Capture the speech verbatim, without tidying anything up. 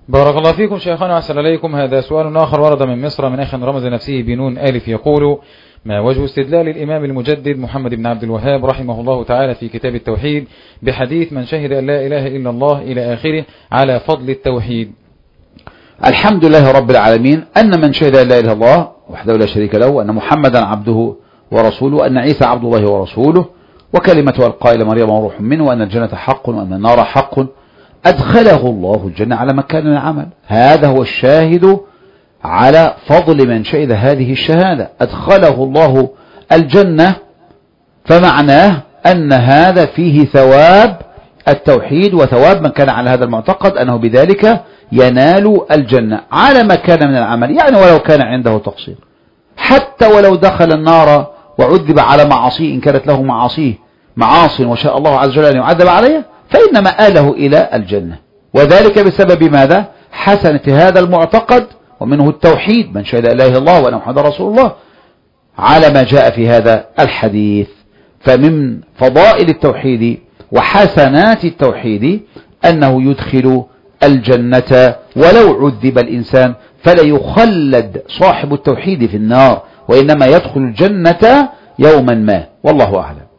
بارك الله فيكم شيخنا وأحسن إليكم. هذا سؤال آخر ورد من مصر من أخ رمز نفسه بنون ألف، يقول: ما وجه استدلال الإمام المجدد محمد بن عبد الوهاب رحمه الله تعالى في كتاب التوحيد بحديث من شهد أن لا إله إلا الله إلى آخره على فضل التوحيد؟ الحمد لله رب العالمين أن من شهد أن لا إله إلا الله وحده لا شريك له وأن محمدا عبده ورسوله وأن عيسى عبد الله ورسوله وكلمته ألقاها إلى مريم وروح منه وأن الجنة حق وأن النار حق أدخله الله الجنة على مكان من العمل. هذا هو الشاهد على فضل من شهد هذه الشهادة، أدخله الله الجنة، فمعناه أن هذا فيه ثواب التوحيد وثواب من كان على هذا المعتقد أنه بذلك ينال الجنة على ما كان من العمل، يعني ولو كان عنده تقصير، حتى ولو دخل النار وعذب على معاصيه، إن كانت له معاصيه معاصي وشاء الله عز وجل أن يعذب عليها، فإن مآله إلى الجنة، وذلك بسبب ماذا؟ حسنة هذا المعتقد، ومنه التوحيد، من شهد لا إله إلا الله وأن محمدا رسول الله، على ما جاء في هذا الحديث. فمن فضائل التوحيد وحسنات التوحيد أنه يدخل الجنة ولو عذب الإنسان، فلا يخلد صاحب التوحيد في النار، وإنما يدخل الجنة يوما ما، والله أعلم.